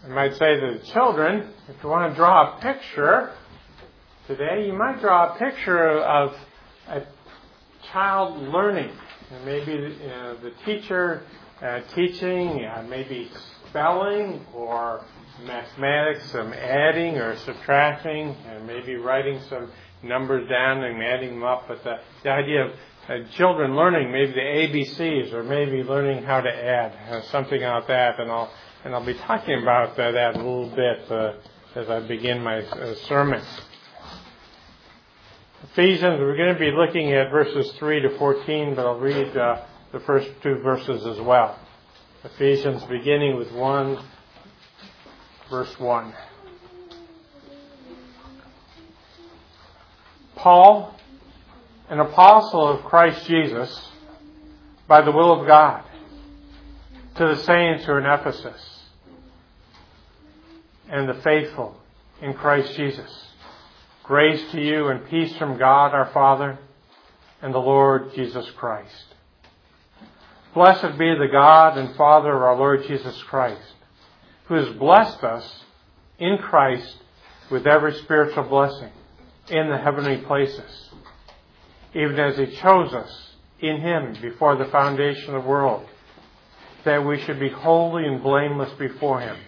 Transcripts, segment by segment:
I might say to the children, if you want to draw a picture today, you might draw a picture of a child learning. And maybe the teacher teaching, maybe spelling or mathematics, some adding or subtracting, and maybe writing some numbers down and adding them up. But the idea of children learning, maybe the ABCs, or maybe learning how to add, something like that. And I'll be talking about that a little bit as I begin my sermon. Ephesians, we're going to be looking at verses 3 to 14, but I'll read the first two verses as well. Ephesians, beginning with 1, verse 1. Paul, an apostle of Christ Jesus, by the will of God, to the saints who are in Ephesus, and the faithful in Christ Jesus. Grace to you and peace from God our Father and the Lord Jesus Christ. Blessed be the God and Father of our Lord Jesus Christ, who has blessed us in Christ with every spiritual blessing in the heavenly places, even as He chose us in Him before the foundation of the world, that we should be holy and blameless before Him.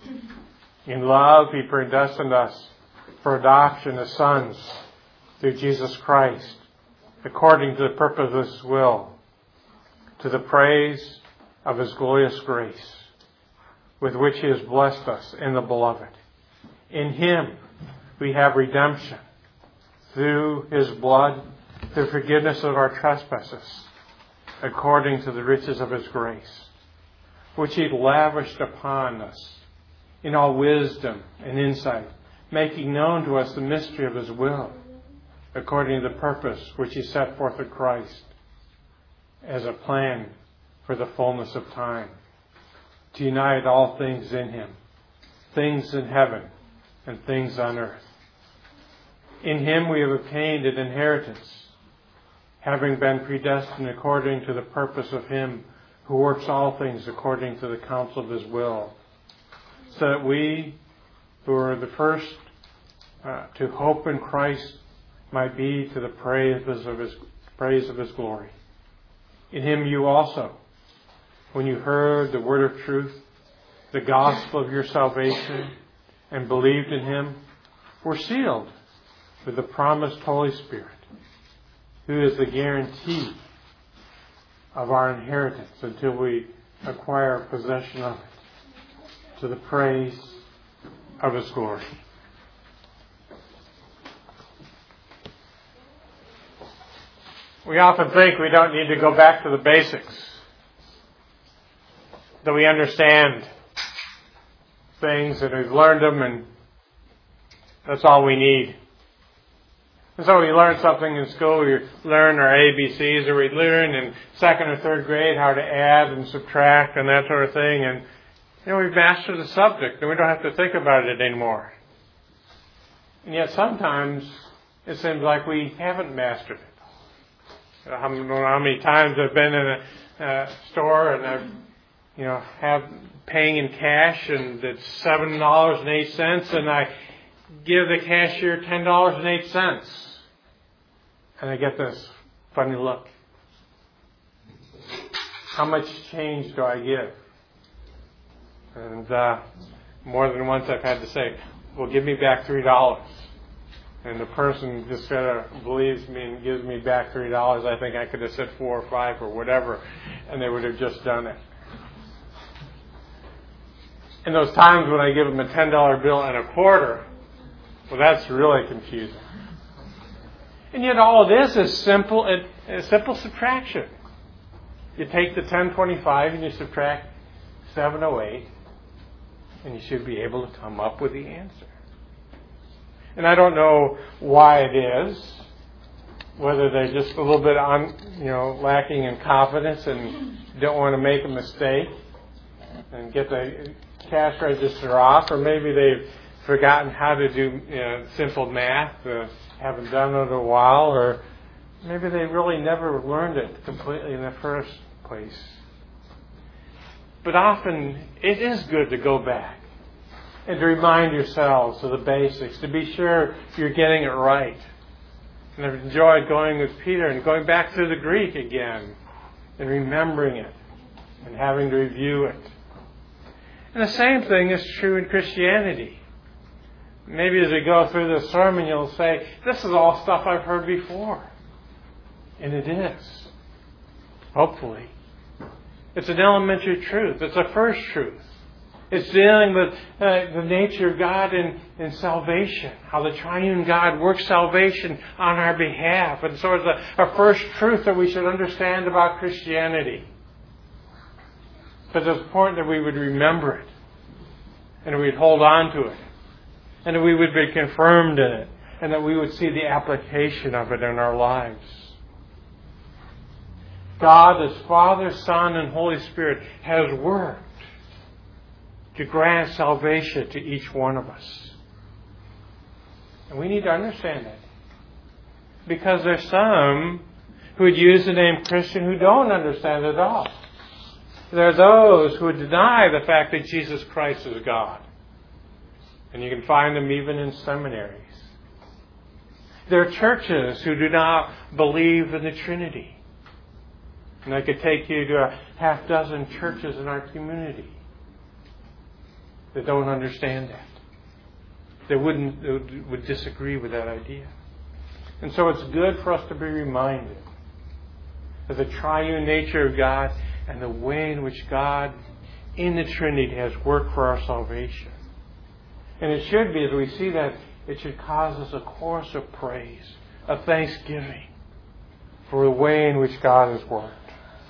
In love He predestined us for adoption as sons through Jesus Christ, according to the purpose of His will, to the praise of His glorious grace, with which He has blessed us in the Beloved. In Him we have redemption through His blood, the forgiveness of our trespasses, according to the riches of His grace, which He lavished upon us in all wisdom and insight, making known to us the mystery of His will, according to the purpose which He set forth in Christ, as a plan for the fullness of time, to unite all things in Him, things in heaven and things on earth. In Him we have obtained an inheritance, having been predestined according to the purpose of Him who works all things according to the counsel of His will, so that we who are the first to hope in Christ might be to the praise of His glory. In Him you also, when you heard the word of truth, the gospel of your salvation, and believed in Him, were sealed with the promised Holy Spirit, who is the guarantee of our inheritance until we acquire possession of it, to the praise of His glory. We often think we don't need to go back to the basics, that we understand things and we've learned them and that's all we need. And so we learn something in school, we learn our ABCs, or we learn in second or third grade how to add and subtract and that sort of thing, and we've mastered the subject and we don't have to think about it anymore. And yet sometimes it seems like we haven't mastered it. I don't know how many times I've been in a store and I've, have paying in cash and it's $7.08 and I give the cashier $10.08 and I get this funny look. How much change do I give? And more than once I've had to say, well, give me back $3. And the person just kind of believes me and gives me back $3. I think I could have said $4 or $5 or whatever, and they would have just done it. And those times when I give them a $10 bill and a quarter, well, that's really confusing. And yet all of this is simple subtraction. You take the 1025 and you subtract 708, and you should be able to come up with the answer. And I don't know why it is, whether they're just a little bit lacking in confidence and don't want to make a mistake and get the cash register off, or maybe they've forgotten how to do simple math, haven't done it in a while, or maybe they really never learned it completely in the first place. But often it is good to go back and to remind yourselves of the basics, to be sure you're getting it right. And I've enjoyed going with Peter and going back through the Greek again and remembering it and having to review it. And the same thing is true in Christianity. Maybe as we go through the sermon, you'll say, this is all stuff I've heard before. And it is. Hopefully. It's an elementary truth. It's a first truth. It's dealing with the nature of God in salvation, how the triune God works salvation on our behalf. And so it's a first truth that we should understand about Christianity. But it's important that we would remember it, and that we'd hold on to it, and that we would be confirmed in it, and that we would see the application of it in our lives. God, as Father, Son, and Holy Spirit, has worked to grant salvation to each one of us. And we need to understand that. Because there's some who would use the name Christian who don't understand it at all. There are those who would deny the fact that Jesus Christ is God. And you can find them even in seminaries. There are churches who do not believe in the Trinity. And I could take you to a half dozen churches in our community that don't understand that. They would disagree with that idea. And so it's good for us to be reminded of the triune nature of God and the way in which God in the Trinity has worked for our salvation. And it should be, as we see that, it should cause us a chorus of praise, of thanksgiving for the way in which God has worked.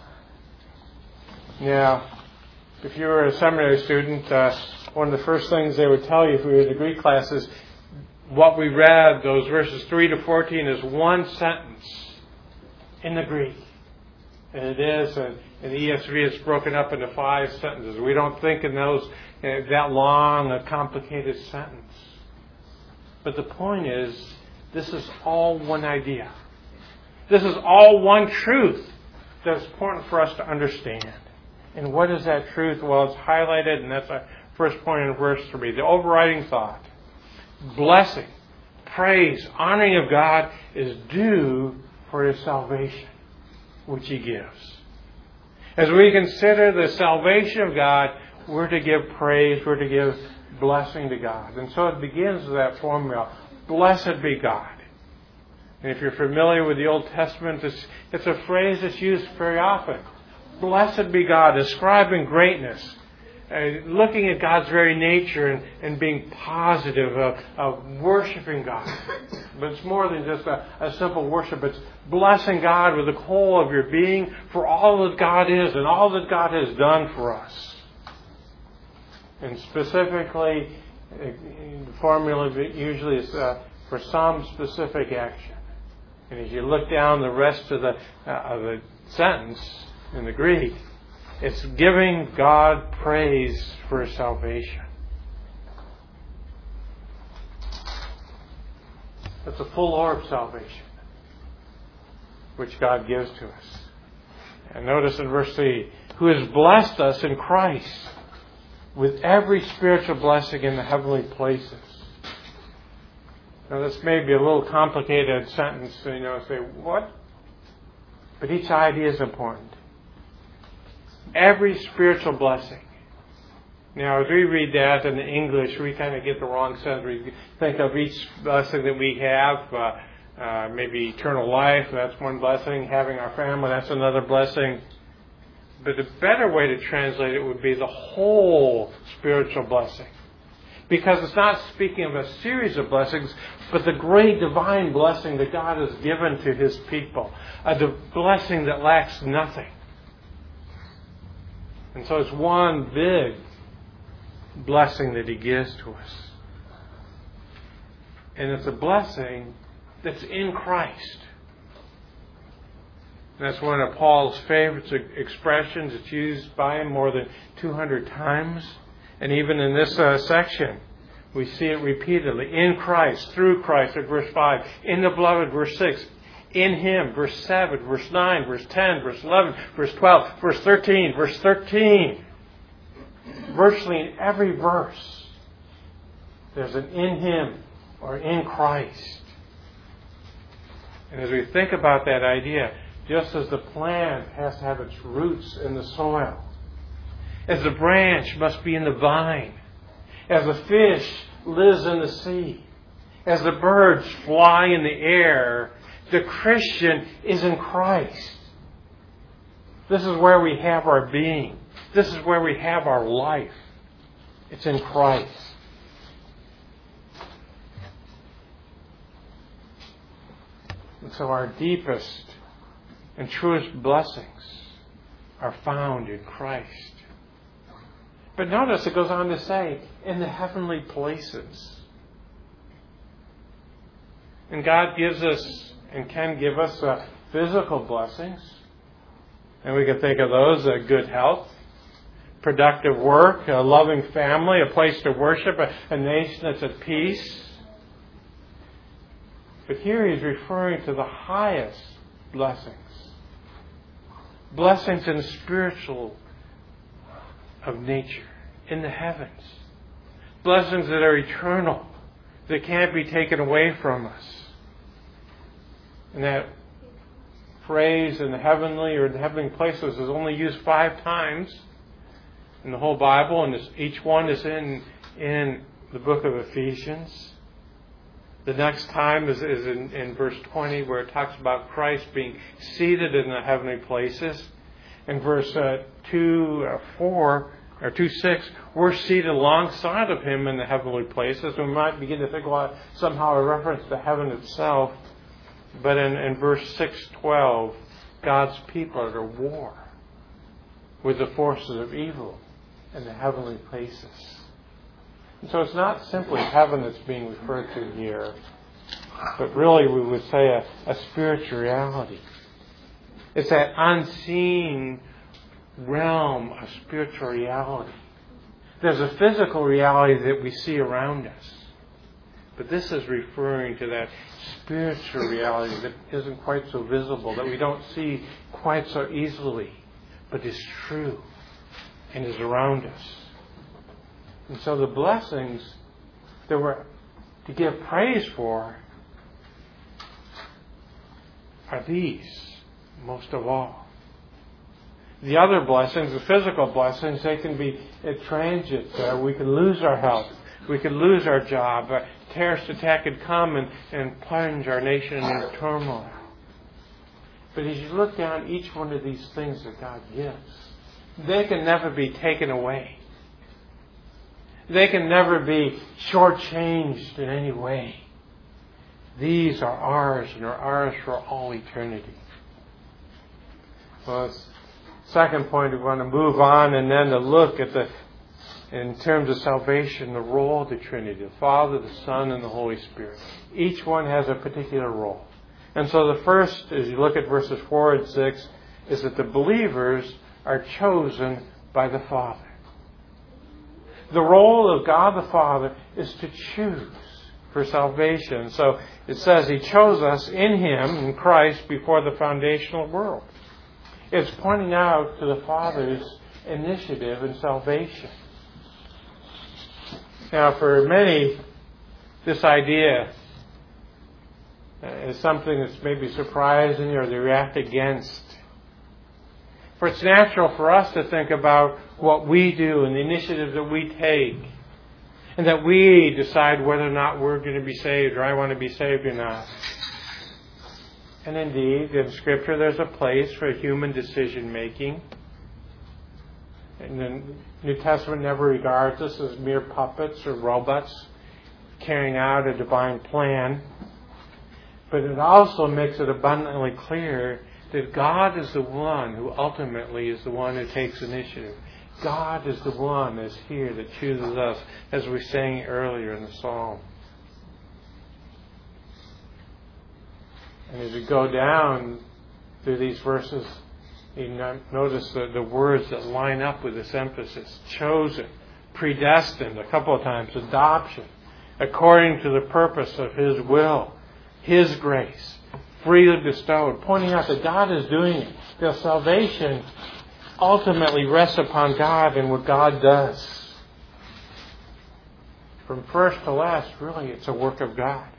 Now, if you were a seminary student, one of the first things they would tell you if we were in the Greek classes, what we read, those verses 3 to 14, is one sentence in the Greek. And it is, in the ESV, it's broken up into 5 sentences. We don't think in those that long, a complicated sentence. But the point is, this is all one idea. This is all one truth that's important for us to understand. And what is that truth? Well, it's highlighted, and that's our first point in verse 3. The overriding thought, blessing, praise, honoring of God is due for His salvation, which He gives. As we consider the salvation of God, we're to give praise, we're to give blessing to God. And so it begins with that formula, blessed be God. And if you're familiar with the Old Testament, it's a phrase that's used very often. Blessed be God, ascribing greatness, looking at God's very nature and being positive of worshiping God. But it's more than just a simple worship. It's blessing God with the whole of your being for all that God is and all that God has done for us. And specifically, the formula usually is for some specific action. And as you look down the rest of the sentence in the Greek, it's giving God praise for His salvation. It's a full orb salvation, which God gives to us. And notice in verse 3, who has blessed us in Christ with every spiritual blessing in the heavenly places. Now this may be a little complicated sentence, say, what? But each idea is important. Every spiritual blessing. Now, as we read that in the English, we kind of get the wrong sense. We think of each blessing that we have, maybe eternal life, that's one blessing. Having our family, that's another blessing. But the better way to translate it would be the whole spiritual blessing. Because it's not speaking of a series of blessings, but the great divine blessing that God has given to His people. A blessing that lacks nothing. And so it's one big blessing that He gives to us. And it's a blessing that's in Christ. And that's one of Paul's favorite expressions. It's used by him more than 200 times. And even in this section, we see it repeatedly. In Christ, through Christ, at verse 5. In the beloved, verse 6. In Him, verse 7, verse 9, verse 10, verse 11, verse 12, verse 13, verse 13. Virtually in every verse, There's an in Him or in Christ. And as we think about that idea, just as the plant has to have its roots in the soil, as the branch must be in the vine, as the fish lives in the sea, as the birds fly in the air, the Christian is in Christ. This is where we have our being. This is where we have our life. It's in Christ. And so our deepest and truest blessings are found in Christ. But notice it goes on to say, in the heavenly places. And God gives us and can give us physical blessings. And we can think of those, good health, productive work, a loving family, a place to worship, a nation that's at peace. But here he's referring to the highest blessings. Blessings in spiritual of nature, in the heavens. Blessings that are eternal, that can't be taken away from us. And that phrase in the heavenly or the heavenly places is only used 5 times in the whole Bible, and each one is in the book of Ephesians. The next time is in verse 20, where it talks about Christ being seated in the heavenly places. In verse 2:6, we're seated alongside of Him in the heavenly places. We might begin to think about somehow a reference to heaven itself. But in verse 6:12, God's people are at war with the forces of evil in the heavenly places. And so it's not simply heaven that's being referred to here, but really we would say a spiritual reality. It's that unseen realm of spiritual reality. There's a physical reality that we see around us. But this is referring to that spiritual reality that isn't quite so visible, that we don't see quite so easily, but is true and is around us. And so the blessings that we're to give praise for are these, most of all. The other blessings, the physical blessings, they can be transient. We can lose our health. We could lose our job. A terrorist attack could come and plunge our nation into turmoil. But as you look down each one of these things that God gives, they can never be taken away. They can never be shortchanged in any way. These are ours and are ours for all eternity. Well, second point, we want to move on and then to look at in terms of salvation, the role of the Trinity, the Father, the Son, and the Holy Spirit. Each one has a particular role. And so the first, as you look at verses 4 and 6, is that the believers are chosen by the Father. The role of God the Father is to choose for salvation. So it says He chose us in Him, in Christ, before the foundational world. It's pointing out to the Father's initiative in salvation. Now, for many, this idea is something that's maybe surprising or they react against. For it's natural for us to think about what we do and the initiative that we take, and that we decide whether or not we're going to be saved or I want to be saved or not. And indeed, in Scripture, there's a place for human decision making. And the New Testament never regards us as mere puppets or robots carrying out a divine plan. But it also makes it abundantly clear that God is the one who ultimately is the one who takes initiative. God is the one that's here that chooses us, as we sang earlier in the psalm. And as we go down through these verses, you notice the words that line up with this emphasis. Chosen, predestined, a couple of times, adoption, according to the purpose of His will, His grace, freely bestowed, pointing out that God is doing it. Their salvation ultimately rests upon God and what God does. from first to last, really, it's a work of God.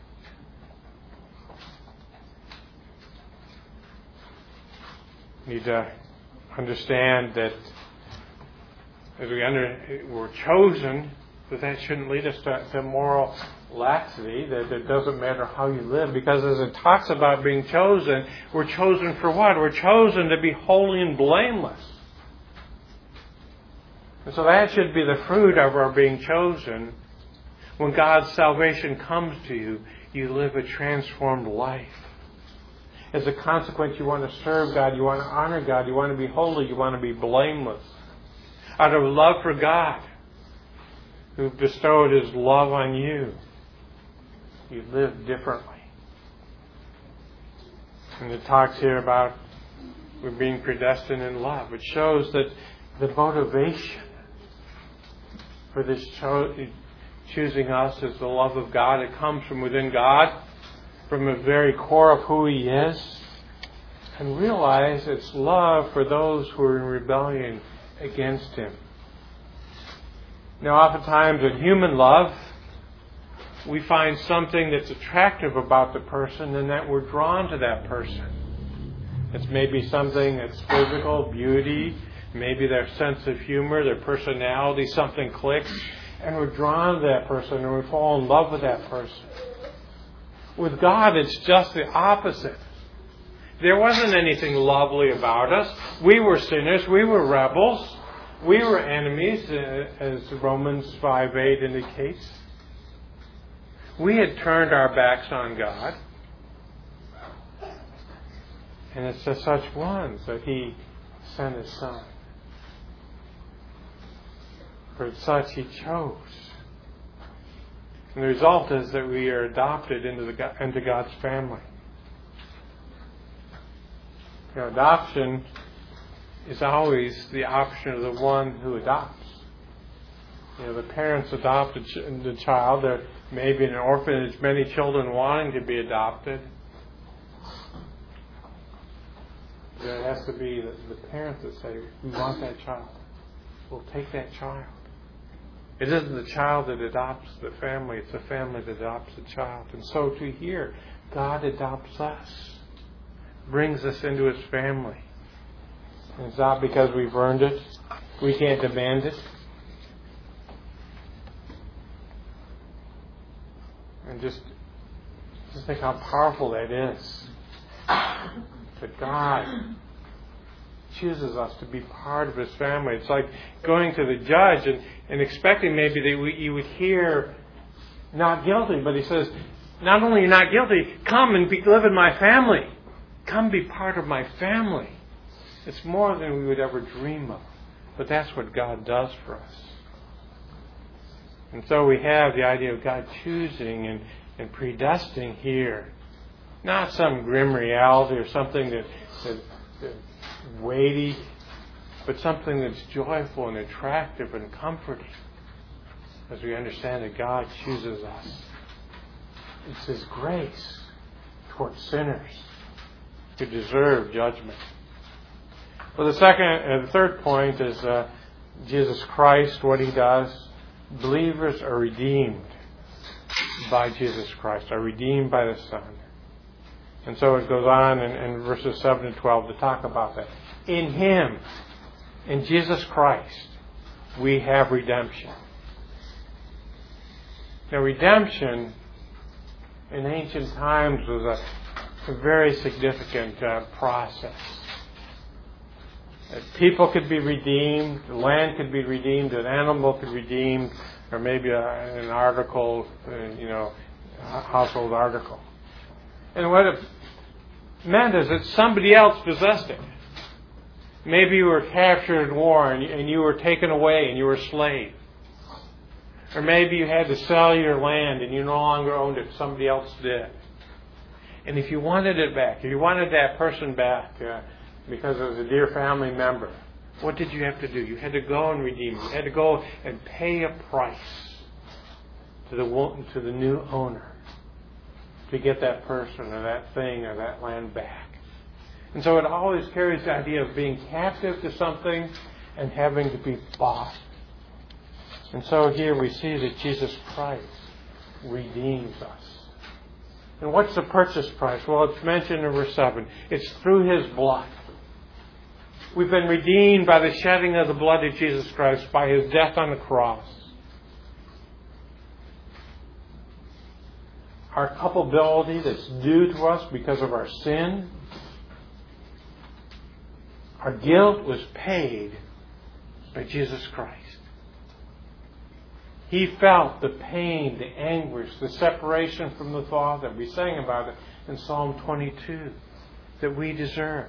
We need to understand that as we're chosen, that shouldn't lead us to moral laxity, that it doesn't matter how you live, because as it talks about being chosen, we're chosen for what? We're chosen to be holy and blameless. And so that should be the fruit of our being chosen. When God's salvation comes to you, you live a transformed life. As a consequence, you want to serve God, you want to honor God, you want to be holy, you want to be blameless. Out of love for God, who bestowed His love on you, you live differently. And it talks here about we're being predestined in love. It shows that the motivation for this choosing us is the love of God. It comes from within God, from the very core of who He is. And realize it's love for those who are in rebellion against Him. Now, oftentimes in human love, we find something that's attractive about the person and that we're drawn to that person. It's maybe something that's physical, beauty, maybe their sense of humor, their personality, something clicks, and we're drawn to that person and we fall in love with that person. With God, it's just the opposite. There wasn't anything lovely about us. We were sinners. We were rebels. We were enemies, as Romans 5:8 indicates. We had turned our backs on God. And it's to such ones that He sent His Son. For such He chose. And the result is that we are adopted into God's family. You know, adoption is always the option of the one who adopts. You know, the parents adopt the child. There may be in an orphanage many children wanting to be adopted. There has to be the parents that say, we want that child. We'll take that child. It isn't the child that adopts the family, it's the family that adopts the child. And so to here, God adopts us, brings us into His family. And it's not because we've earned it. We can't demand it. And just think how powerful that is. That God chooses us to be part of His family. It's like going to the judge and expecting maybe that you would hear not guilty, but He says, not only you're not guilty, come and live in my family. Come be part of my family. It's more than we would ever dream of. But that's what God does for us. And so we have the idea of God choosing and predestining here. Not some grim reality or something that's weighty, but something that's joyful and attractive and comforting as we understand that God chooses us. It's His grace towards sinners who deserve judgment. Well, the third point is Jesus Christ, what He does. Believers are redeemed by Jesus Christ, are redeemed by the Son. And so it goes on in verses 7 and 12 to talk about that. In Him, in Jesus Christ, we have redemption. Now, redemption in ancient times was a very significant process. People could be redeemed, the land could be redeemed, an animal could be redeemed, or maybe an article, a household article. And what it meant is that somebody else possessed it. Maybe you were captured in war and you were taken away and you were a slave. Or maybe you had to sell your land and you no longer owned it, somebody else did. And if you wanted it back, if you wanted that person back because it was a dear family member, what did you have to do? You had to go and redeem it. You had to go and pay a price to the new owner to get that person or that thing or that land back. And so it always carries the idea of being captive to something and having to be bought. And so here we see that Jesus Christ redeems us. And what's the purchase price? Well, it's mentioned in verse 7. It's through His blood. We've been redeemed by the shedding of the blood of Jesus Christ, by His death on the cross. Our culpability that's due to us because of our sin, our guilt was paid by Jesus Christ. He felt the pain, the anguish, the separation from the Father. We sang about it in Psalm 22, that we deserve.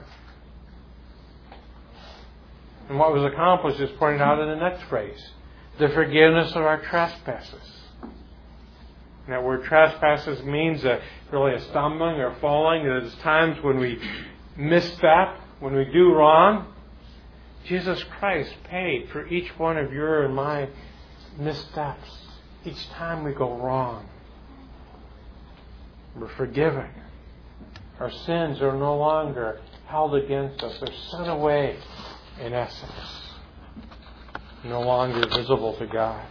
And what was accomplished is pointed out in the next phrase, the forgiveness of our trespasses. And that word trespasses means really a stumbling or falling. There's times when we misstep, when we do wrong. Jesus Christ paid for each one of your and my missteps. Each time we go wrong, we're forgiven. Our sins are no longer held against us. They're sent away, in essence. No longer visible to God.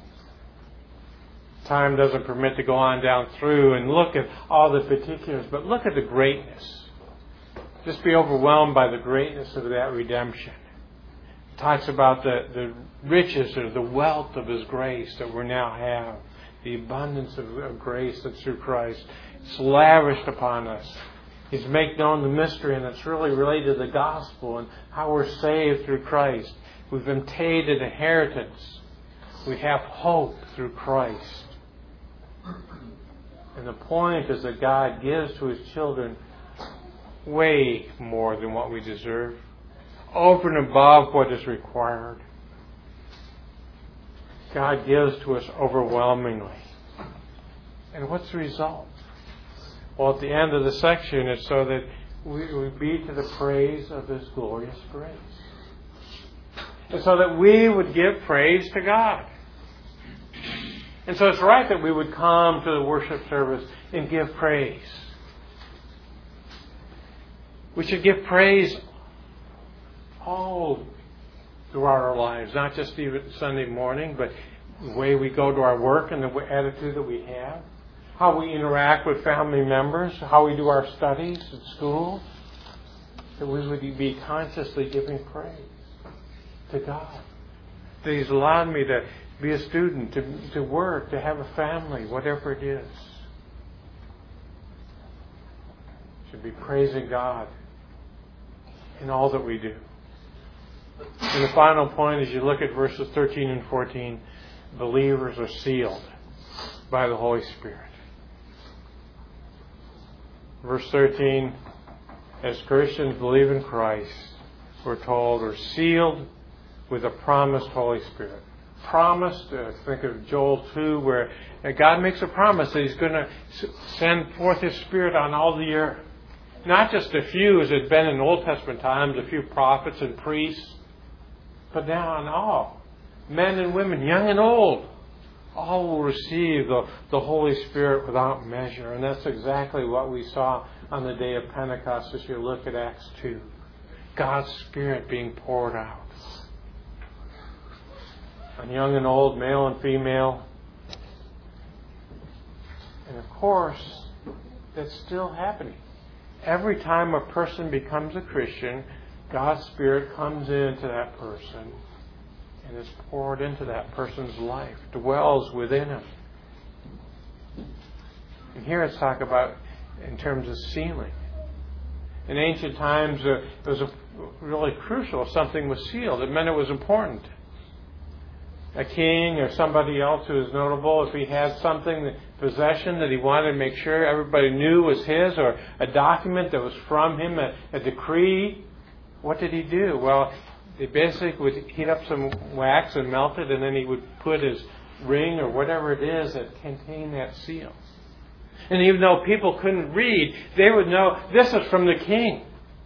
Time doesn't permit to go on down through and look at all the particulars, but look at the greatness. Just be overwhelmed by the greatness of that redemption. Talks about the riches or the wealth of His grace that we now have. The abundance of grace that's through Christ. It's lavished upon us. He's made known the mystery, and it's really related to the gospel and how we're saved through Christ. We've obtained an inheritance. We have hope through Christ. And the point is that God gives to His children way more than what we deserve. Over and above what is required. God gives to us overwhelmingly. And what's the result? Well, at the end of the section, it's so that we be to the praise of His glorious grace. And so that we would give praise to God. And so it's right that we would come to the worship service and give praise. We should give praise all throughout our lives, not just even Sunday morning, but the way we go to our work and the attitude that we have, how we interact with family members, how we do our studies at school, that we would be consciously giving praise to God. That He's allowed me to be a student, to work, to have a family, whatever it is. Should be praising God in all that we do. And the final point, as you look at verses 13 and 14, believers are sealed by the Holy Spirit. Verse 13, as Christians believe in Christ, we're told, are sealed with a promised Holy Spirit. Promised, think of Joel 2, where God makes a promise that He's going to send forth His Spirit on all the earth. Not just a few, as it had been in Old Testament times, a few prophets and priests, but now on all, men and women, young and old, all will receive the Holy Spirit without measure. And that's exactly what we saw on the day of Pentecost as you look at Acts 2. God's Spirit being poured out on young and old, male and female. And of course, that's still happening. Every time a person becomes a Christian, God's Spirit comes into that person and is poured into that person's life, dwells within him. And here it's talk about in terms of sealing. In ancient times, it was really crucial if something was sealed. It meant it was important. A king or somebody else who is notable, if he had something, possession that he wanted to make sure everybody knew was his, or a document that was from him, a decree, what did he do? Well, he basically would heat up some wax and melt it, and then he would put his ring or whatever it is that contained that seal. And even though people couldn't read, they would know this is from the king.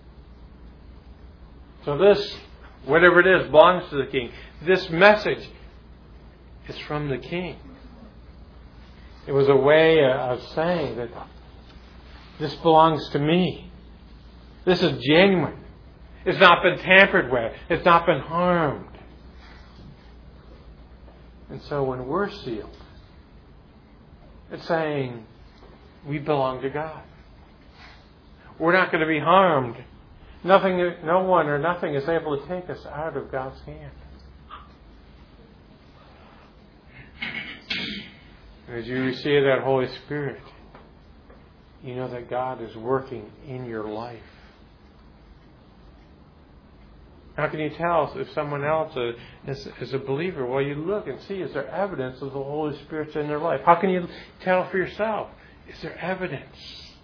So this, whatever it is, belongs to the king. This message is from the king. It was a way of saying that this belongs to me. This is genuine. It's not been tampered with. It's not been harmed. And so when we're sealed, it's saying we belong to God. We're not going to be harmed. No one or nothing is able to take us out of God's hand. As you receive that Holy Spirit, you know that God is working in your life. How can you tell if someone else is a believer? Well, you look and see, is there evidence of the Holy Spirit in their life? How can you tell for yourself? Is there evidence?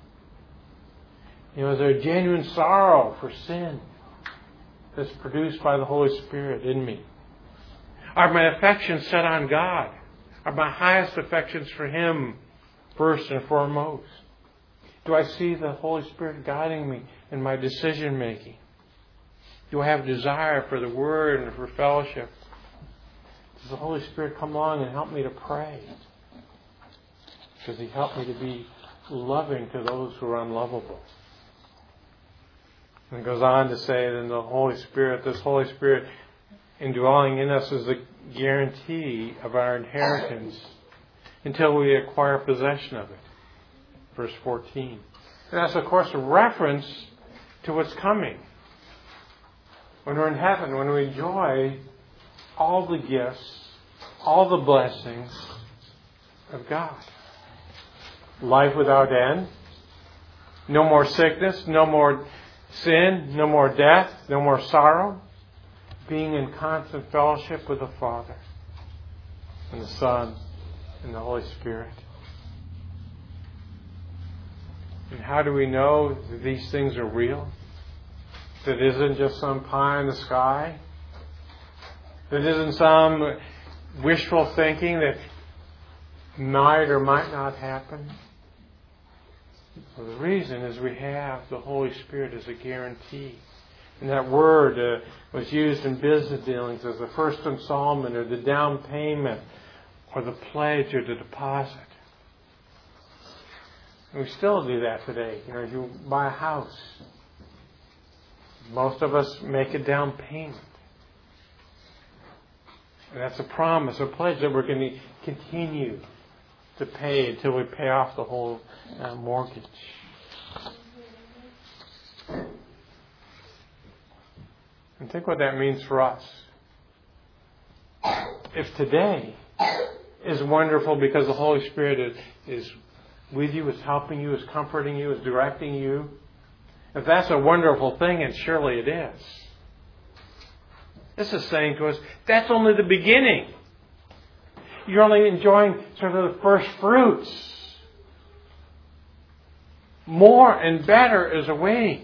Is there genuine sorrow for sin that's produced by the Holy Spirit in me? Are my affections set on God? Are my highest affections for Him first and foremost? Do I see the Holy Spirit guiding me in my decision making? Do I have a desire for the Word and for fellowship? Does the Holy Spirit come along and help me to pray? Does He help me to be loving to those who are unlovable? And it goes on to say that the Holy Spirit, this Holy Spirit indwelling in us is the guarantee of our inheritance until we acquire possession of it. Verse 14. And that's, of course, a reference to what's coming. When we're in heaven, when we enjoy all the gifts, all the blessings of God. Life without end. No more sickness, no more sin, no more death, no more sorrow. Being in constant fellowship with the Father and the Son and the Holy Spirit. And how do we know that these things are real? That isn't just some pie in the sky? That isn't some wishful thinking that might or might not happen? Well, the reason is we have the Holy Spirit as a guarantee. And that word was used in business dealings as the first installment or the down payment or the pledge or the deposit. And we still do that today. If you buy a house, most of us make a down payment. And that's a promise, a pledge that we're going to continue to pay until we pay off the whole mortgage. And think what that means for us. If today is wonderful because the Holy Spirit is with you, is helping you, is comforting you, is directing you, if that's a wonderful thing, and surely it is, this is saying to us, that's only the beginning. You're only enjoying sort of the first fruits. More and better is awaiting.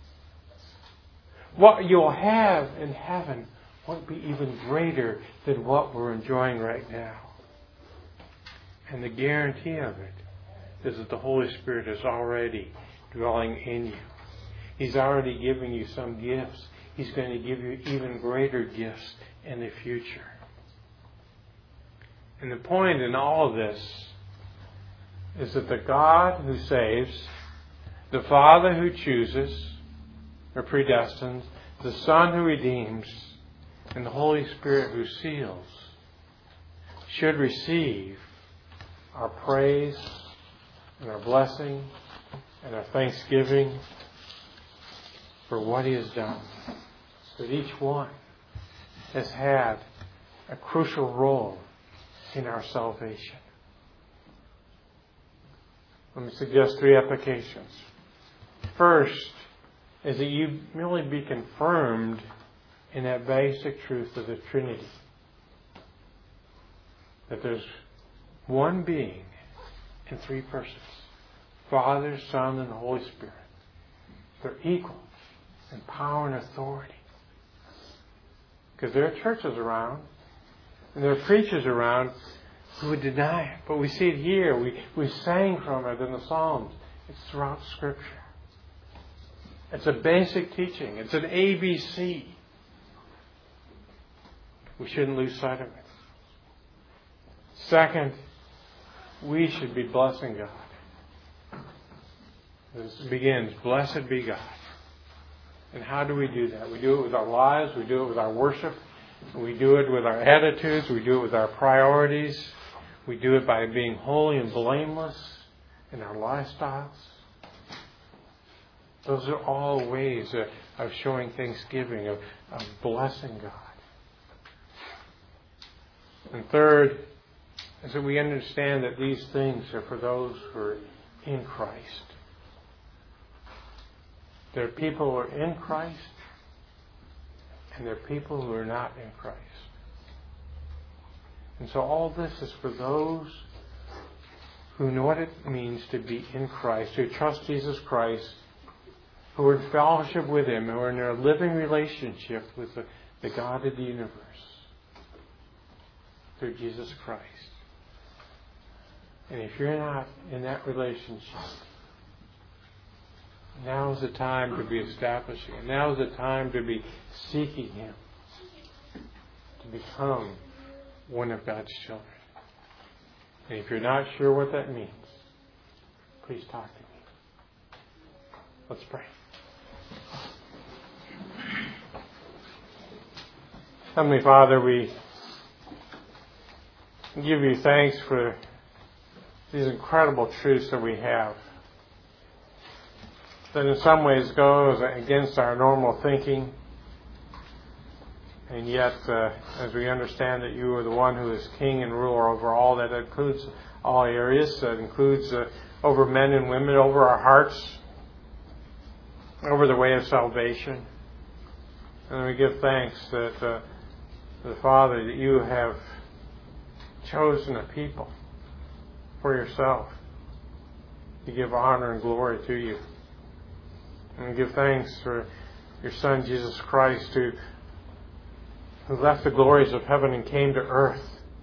What you'll have in heaven won't be even greater than what we're enjoying right now. And the guarantee of it is that the Holy Spirit is already dwelling in you. He's already giving you some gifts. He's going to give you even greater gifts in the future. And the point in all of this is that the God who saves, the Father who chooses, or predestines, the Son who redeems, and the Holy Spirit who seals, should receive our praise and our blessing and our thanksgiving for what He has done. That each one has had a crucial role in our salvation. Let me suggest 3 applications. First is that you merely be confirmed in that basic truth of the Trinity. That there's one being in 3 persons. Father, Son, and the Holy Spirit. They're equal in power and authority. Because there are churches around, and there are preachers around who would deny it. But we see it here. We sang from it in the Psalms. It's throughout Scripture. It's a basic teaching. It's an ABC. We shouldn't lose sight of it. Second, we should be blessing God. This begins, blessed be God. And how do we do that? We do it with our lives. We do it with our worship. We do it with our attitudes. We do it with our priorities. We do it by being holy and blameless in our lifestyles. Those are all ways of showing thanksgiving, of blessing God. And third is that we understand that these things are for those who are in Christ. There are people who are in Christ, and there are people who are not in Christ. And so all this is for those who know what it means to be in Christ, who trust Jesus Christ, who are in fellowship with Him, who are in a living relationship with the God of the universe through Jesus Christ. And if you're not in that relationship, now is the time to be establishing it. Now is the time to be seeking Him, to become one of God's children. And if you're not sure what that means, please talk to me. Let's pray. Heavenly Father, we give you thanks for these incredible truths that we have, that in some ways goes against our normal thinking. And yet, as we understand that you are the one who is king and ruler over all, that includes all areas, that includes over men and women, over our hearts, over the way of salvation. And we give thanks that, the Father, that you have chosen a people for yourself to give honor and glory to you. And we give thanks for your Son, Jesus Christ, who left the glories of heaven and came to earth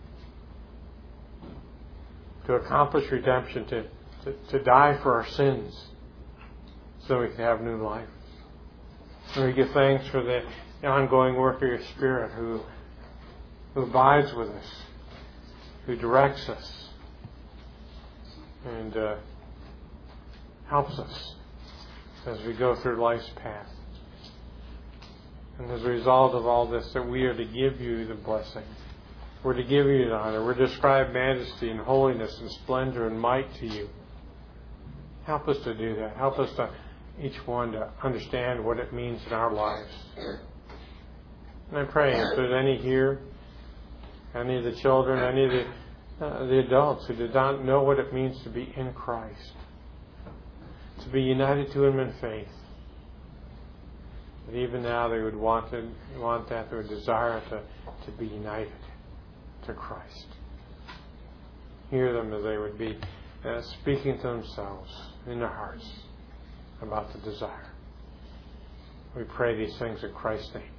to accomplish redemption, to die for our sins so we can have new life. And we give thanks for the ongoing work of your Spirit who abides with us, who directs us, and helps us as we go through life's path. And as a result of all this, that we are to give you the blessing. We're to give you the honor. We're to ascribe majesty and holiness and splendor and might to you. Help us to do that. Help us to, each one, to understand what it means in our lives. And I pray if there's any here, any of the children, any of the adults who did not know what it means to be in Christ, to be united to Him in faith, that even now they would want that, they would desire to be united to Christ. Hear them as they would be speaking to themselves in their hearts about the desire. We pray these things in Christ's name.